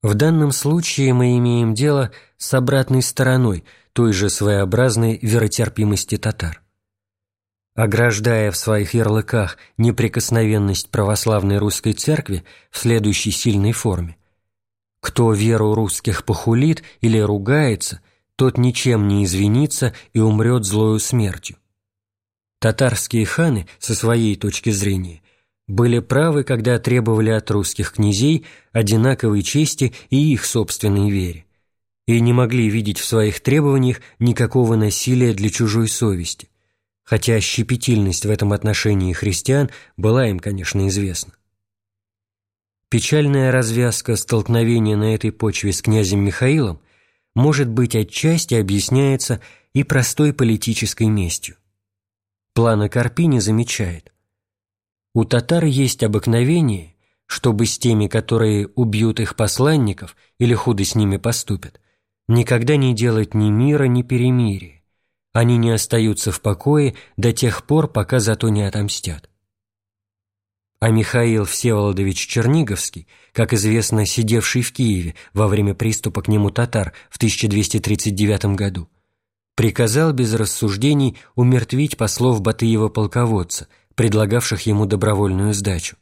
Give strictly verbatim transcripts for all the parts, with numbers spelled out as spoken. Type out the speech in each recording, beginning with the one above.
В данном случае мы имеем дело с обратной стороной той же своеобразной веротерпимости татар. Ограждая в своих ярлыках неприкосновенность православной русской церкви в следующей сильной форме: кто веру русских похулит или ругается, тот ничем не извинится и умрет злою смертью. Татарские ханы, со своей точки зрения, были правы, когда требовали от русских князей одинаковой чести и их собственной вере, и не могли видеть в своих требованиях никакого насилия для чужой совести, хотя щепетильность в этом отношении христиан была им, конечно, известна. Печальная развязка столкновения на этой почве с князем Михаилом, может быть, отчасти объясняется и простой политической местью. Плано Карпини замечает: у татар есть обыкновение, чтобы с теми, которые убьют их посланников или худо с ними поступят, никогда не делать ни мира, ни перемирия. Они не остаются в покое до тех пор, пока за то не отомстят. А Михаил Всеволодович Черниговский, как известно, сидевший в Киеве во время приступа к нему татар в тысяча двести тридцать девятом году, приказал без рассуждений умертвить послов Батыева-полководца, предлагавших ему добровольную сдачу.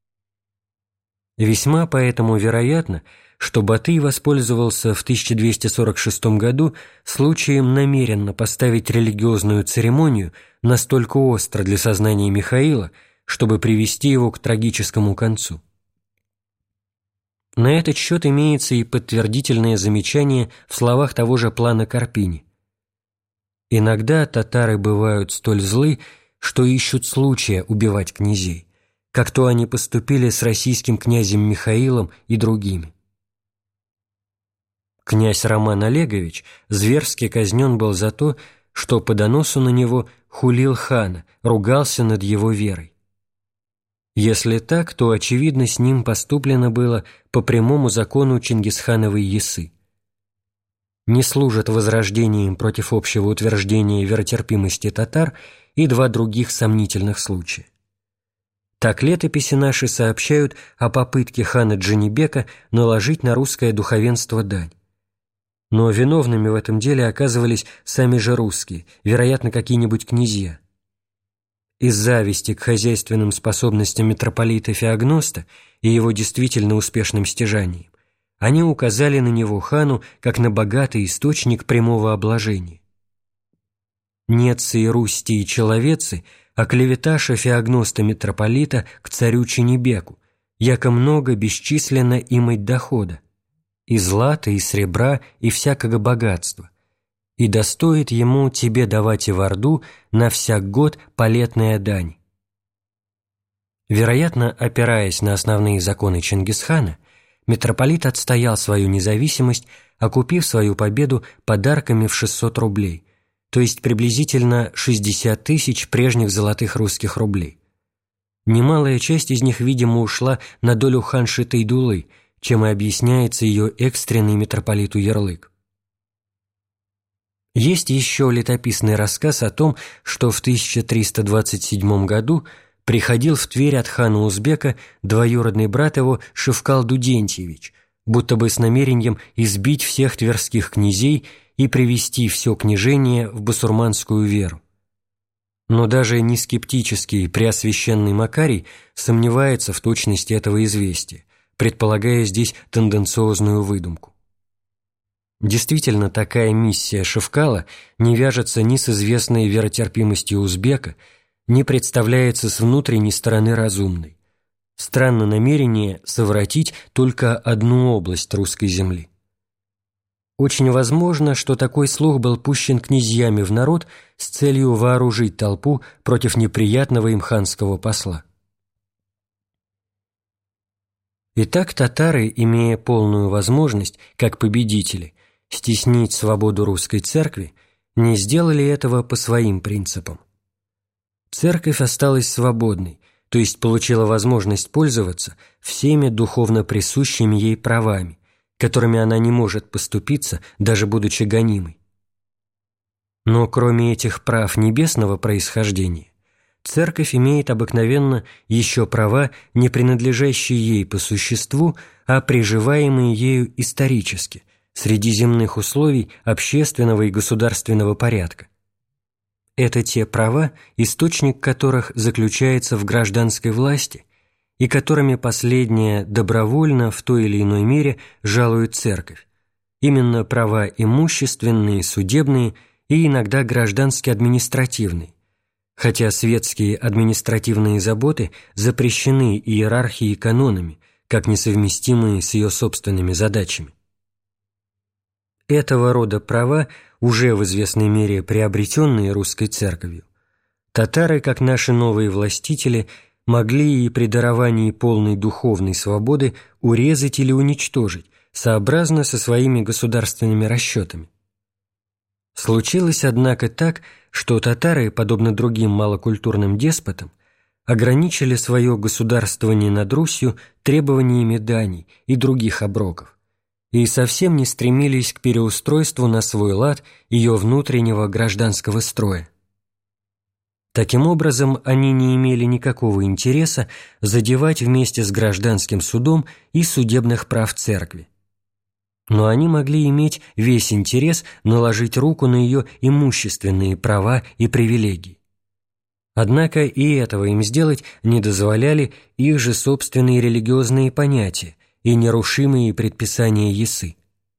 Весьма поэтому вероятно, что Батый воспользовался в тысяча двести сорок шестом году случаем намеренно поставить религиозную церемонию настолько остро для сознания Михаила, чтобы привести его к трагическому концу. На этот счет имеется и подтвердительное замечание в словах того же Плана Карпини: «Иногда татары бывают столь злы, что ищут случая убивать князей, как то они поступили с российским князем Михаилом и другими». Князь Роман Олегович зверски казнен был за то, что по доносу на него хулил хана, ругался над его верой. Если так, то, очевидно, с ним поступлено было по прямому закону Чингисхановой Ясы. Не служат возрождением против общего утверждения веротерпимости татар и два других сомнительных случая. Так летописи наши сообщают о попытке хана Джанибека наложить на русское духовенство дань. Но виновными в этом деле оказывались сами же русские, вероятно, какие-нибудь князья. Из зависти к хозяйственным способностям митрополита Феогноста и его действительно успешным стяжаниям они указали на него хану как на богатый источник прямого обложения. Нецы и Русти и Человецы оклеветаша Феогноста митрополита к царю Ченебеку, яко много бесчисленно имать дохода, и злата, и сребра, и всякого богатства, и достоит ему тебе давать и в Орду на всяк год полетная дань». Вероятно, опираясь на основные законы Чингисхана, митрополит отстоял свою независимость, окупив свою победу подарками в шестьсот рублей, то есть приблизительно шестьдесят тысяч прежних золотых русских рублей. Немалая часть из них, видимо, ушла на долю ханши Тайдулы, чем и объясняется ее экстренный митрополиту ярлык. Есть еще летописный рассказ о том, что в тысяча триста двадцать седьмом году приходил в Тверь от хана Узбека двоюродный брат его Шевкал Дудентьевич, будто бы с намерением избить всех тверских князей и привести все княжение в басурманскую веру. Но даже не скептический преосвященный Макарий сомневается в точности этого известия, предполагая здесь тенденциозную выдумку. Действительно, такая миссия Шевкала не вяжется ни с известной веротерпимостью узбека, ни представляется с внутренней стороны разумной. Странно намерение совратить только одну область русской земли. Очень возможно, что такой слух был пущен князьями в народ с целью вооружить толпу против неприятного им ханского посла. Итак, татары, имея полную возможность, как победители, стеснить свободу русской церкви, не сделали этого по своим принципам. Церковь осталась свободной, то есть получила возможность пользоваться всеми духовно присущими ей правами, которыми она не может поступиться, даже будучи гонимой. Но кроме этих прав небесного происхождения, церковь имеет обыкновенно еще права, не принадлежащие ей по существу, а приживаемые ею исторически, среди земных условий общественного и государственного порядка. Это те права, источник которых заключается в гражданской власти, и которыми последняя добровольно в той или иной мере жалует церковь, именно права имущественные, судебные и иногда гражданско-административные, хотя светские административные заботы запрещены иерархией и канонами, как несовместимые с ее собственными задачами. Этого рода права, уже в известной мере приобретенные русской церковью, татары, как наши новые властители, могли и при даровании полной духовной свободы урезать или уничтожить, сообразно со своими государственными расчетами. Случилось, однако, так, что татары, подобно другим малокультурным деспотам, ограничили свое государствование над Русью требованиями даний и других оброков и совсем не стремились к переустройству на свой лад ее внутреннего гражданского строя. Таким образом, они не имели никакого интереса задевать вместе с гражданским судом и судебных прав церкви. Но они могли иметь весь интерес наложить руку на ее имущественные права и привилегии. Однако и этого им сделать не дозволяли их же собственные религиозные понятия и нерушимые предписания есы.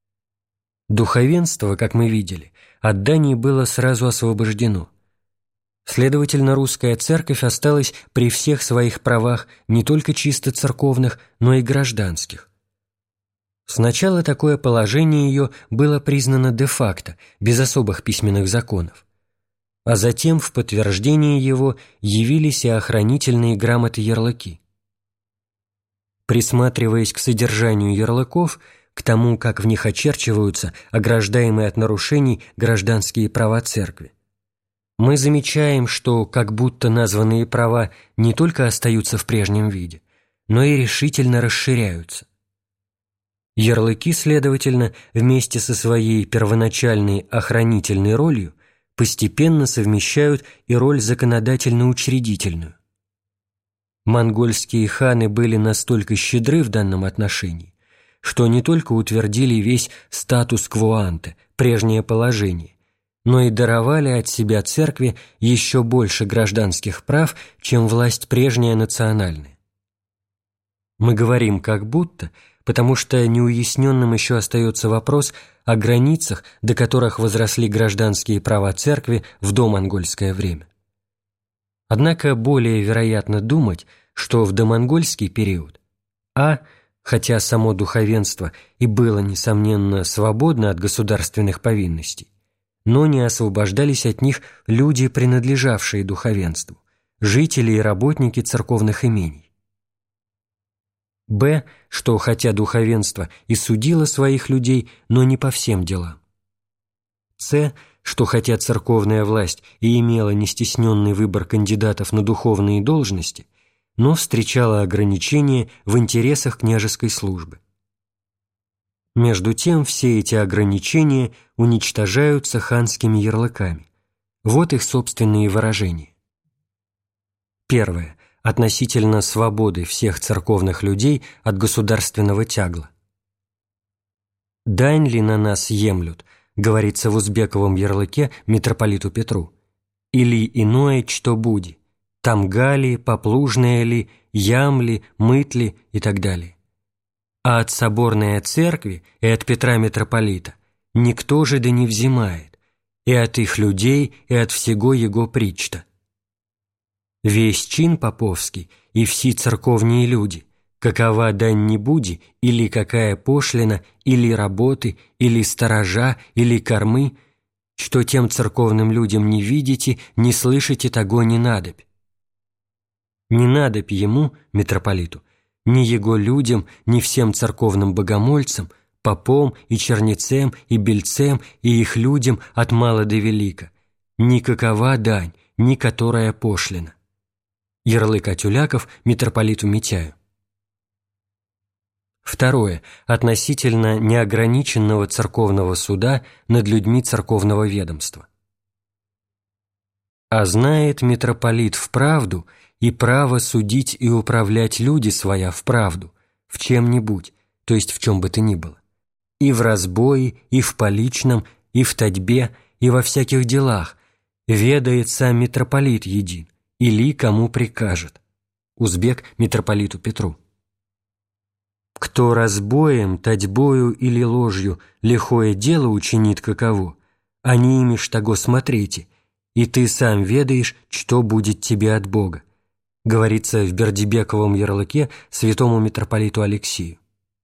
Духовенство, как мы видели, от дани было сразу освобождено. Следовательно, русская церковь осталась при всех своих правах не только чисто церковных, но и гражданских. Сначала такое положение ее было признано де-факто, без особых письменных законов, а затем в подтверждение его явились и охранительные грамоты-ярлыки. Присматриваясь к содержанию ярлыков, к тому, как в них очерчиваются ограждаемые от нарушений гражданские права церкви, мы замечаем, что как будто названные права не только остаются в прежнем виде, но и решительно расширяются. Ярлыки, следовательно, вместе со своей первоначальной охранительной ролью постепенно совмещают и роль законодательно-учредительную. Монгольские ханы были настолько щедры в данном отношении, что не только утвердили весь статус кво-анте, прежнее положение, но и даровали от себя церкви еще больше гражданских прав, чем власть прежняя национальная. Мы говорим «как будто», потому что неуясненным еще остается вопрос о границах, до которых возросли гражданские права церкви в домонгольское время. Однако более вероятно думать, что в домонгольский период а. хотя само духовенство и было, несомненно, свободно от государственных повинностей, но не освобождались от них люди, принадлежавшие духовенству, жители и работники церковных имений. б. что хотя духовенство и судило своих людей, но не по всем делам. с. что хотя церковная власть и имела нестесненный выбор кандидатов на духовные должности, но встречала ограничения в интересах княжеской службы. Между тем все эти ограничения уничтожаются ханскими ярлыками. Вот их собственные выражения. Первое. Относительно свободы всех церковных людей от государственного тягла. «Дань ли на нас емлют», говорится в узбековом ярлыке митрополиту Петру, «или иное, что буди, тамга ли, поплужная ли, ям ли, мыт ли» и так далее. А от соборной церкви и от Петра митрополита никто же да не взимает, и от их людей, и от всего его причта. Весь чин поповский и все церковные люди, какова дань не буди, или какая пошлина, или работы, или сторожа, или кормы, что тем церковным людям не видите, не слышите, того не надобь. Не надобь ему, митрополиту, ни его людям, ни всем церковным богомольцам, попом и чернецем и бельцем и их людям от мала до велика, никакова дань, ни которая пошлина. Ярлык Атюляков митрополиту Митяю. Второе. Относительно неограниченного церковного суда над людьми церковного ведомства. А знает митрополит вправду и право судить и управлять люди своя вправду, в чем-нибудь, то есть в чем бы то ни было, и в разбое, и в поличном, и в татьбе, и во всяких делах, ведает сам митрополит един, или кому прикажет. Узбек митрополиту Петру. Кто разбоем, татьбою или ложью лихое дело учинит каково, а не имешь того смотрите, и ты сам ведаешь, что будет тебе от Бога, говорится в Бердибековом ярлыке святому митрополиту Алексию.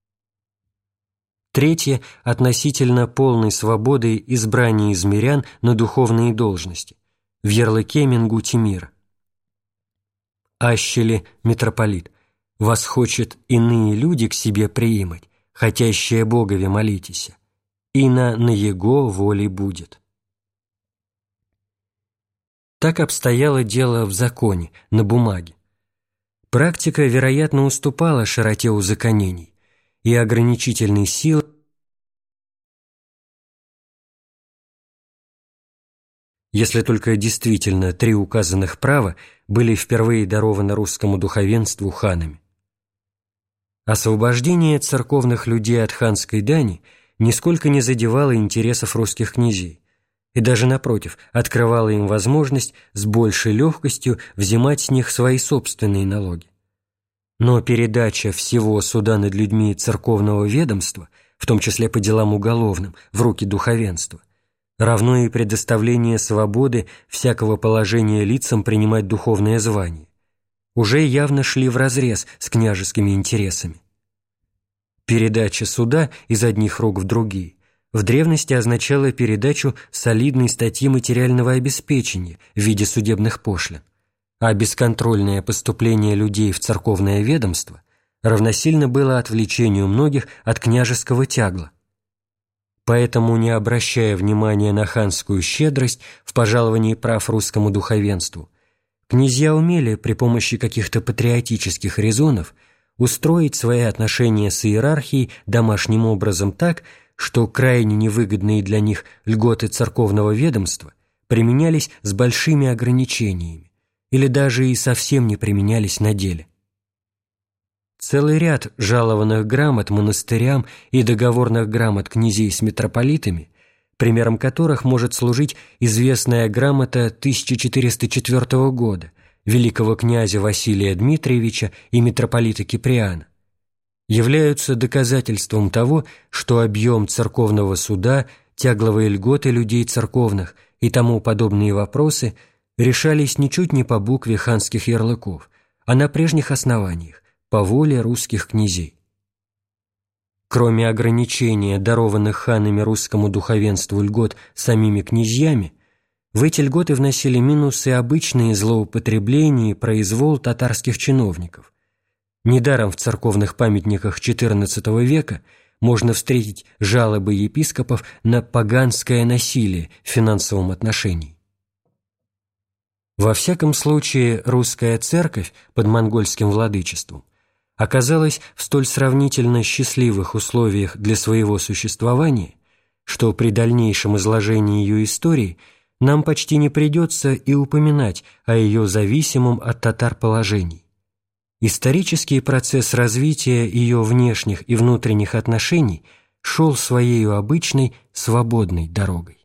Третье – относительно полной свободы избрания из мирян на духовные должности, в ярлыке Менгути мира. Ащели митрополит, вас хочет иные люди к себе приимать, хотящие Богове молитеся, и на на Его воле будет. Так обстояло дело в законе, на бумаге. Практика, вероятно, уступала широте узаконений, и ограничительной силы если только действительно три указанных права были впервые дарованы русскому духовенству ханами. Освобождение церковных людей от ханской дани нисколько не задевало интересов русских князей и даже, напротив, открывало им возможность с большей легкостью взимать с них свои собственные налоги. Но передача всего суда над людьми церковного ведомства, в том числе по делам уголовным, в руки духовенства, равно и предоставление свободы всякого положения лицам принимать духовное звание, уже явно шли вразрез с княжескими интересами. Передача суда из одних рук в другие в древности означала передачу солидной статьи материального обеспечения в виде судебных пошлин, а бесконтрольное поступление людей в церковное ведомство равносильно было отвлечению многих от княжеского тягла. Поэтому, не обращая внимания на ханскую щедрость в пожаловании прав русскому духовенству, князья умели при помощи каких-то патриотических резонов устроить свои отношения с иерархией домашним образом так, что крайне невыгодные для них льготы церковного ведомства применялись с большими ограничениями или даже и совсем не применялись на деле. Целый ряд жалованных грамот монастырям и договорных грамот князей с митрополитами, примером которых может служить известная грамота тысяча четыреста четвёртого года великого князя Василия Дмитриевича и митрополита Киприана, являются доказательством того, что объем церковного суда, тягловые льготы людей церковных и тому подобные вопросы решались ничуть не по букве ханских ярлыков, а на прежних основаниях, по воле русских князей. Кроме ограничения, дарованных ханами русскому духовенству льгот самими князьями, в эти льготы вносили минусы обычные злоупотребления и произвол татарских чиновников. Недаром в церковных памятниках четырнадцатого века можно встретить жалобы епископов на поганское насилие в финансовом отношении. Во всяком случае, русская церковь под монгольским владычеством оказалась в столь сравнительно счастливых условиях для своего существования, что при дальнейшем изложении ее истории нам почти не придется и упоминать о ее зависимом от татар положении. Исторический процесс развития ее внешних и внутренних отношений шел своей обычной свободной дорогой.